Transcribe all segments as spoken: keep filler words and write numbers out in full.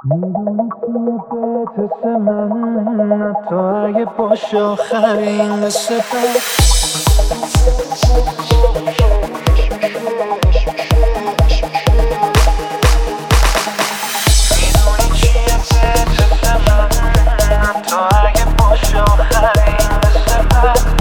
میدونی توی بهتس من حتی اگه باشه آخرین قصه بد میدونی چیه بهتس من حتی اگه باشه آخرین قصه بد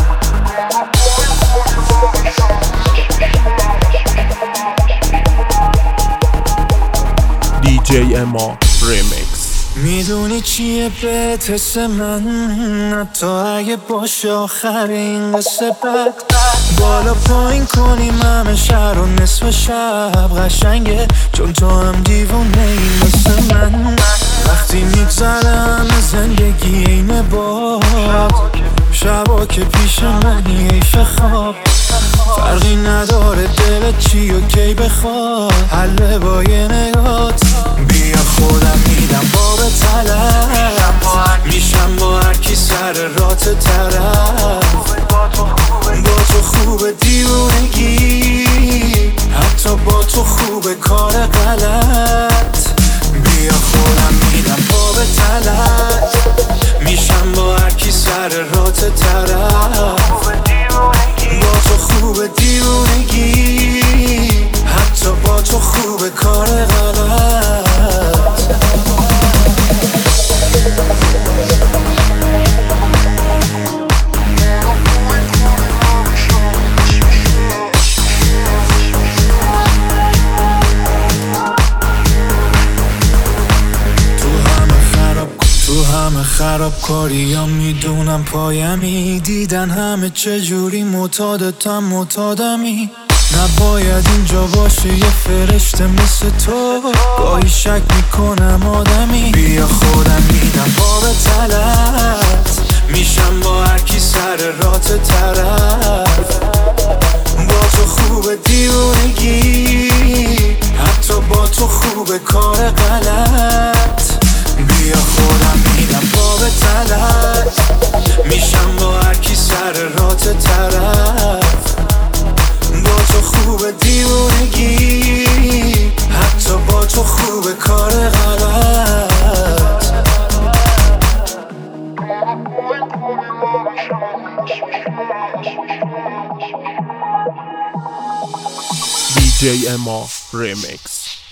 دی جی اما ریمیکس. میدونی چیه بهتس من حتی اگه باشه آخرین قصه بد بالا پایین کنیم همه شهر و نصف شب قشنگه چون تو هم دیوونه ای مثل من وقتی میگذره همه زندگی اینه باد شبا که پیش منی حیف خواب فرقی نداره دلت چی و کی بخواد حله با یه نگات بیا خودم میدم باب طلب میشم با هرکی سر رات طرف با تو خوبه دیوونگی حتی با تو خوبه کار غلط بیا خودم میدم باب طلب میشم با هرکی سر رات طرف با تو خوبه دیوونگی حتی با تو خوبه کار غلط تو همه خرابکاری ها میدونم پایمی دیدن همه چجوری معتادتم معتادمی نباید اینجا باشه یه فرشته مثل تو گاهی شک میکنم آدمی بیا خودم میدم باب طلت میشم با هرکی سر رات طرف با تو خوبه دیوونگی حتی با تو خوبه کار غلط بیا خودم میدم باب طلت میشم با هرکی سر رات طرف با تو خوبه دیوونگی حتی با تو خوبه کار غلط دی جی اما ریمیکس.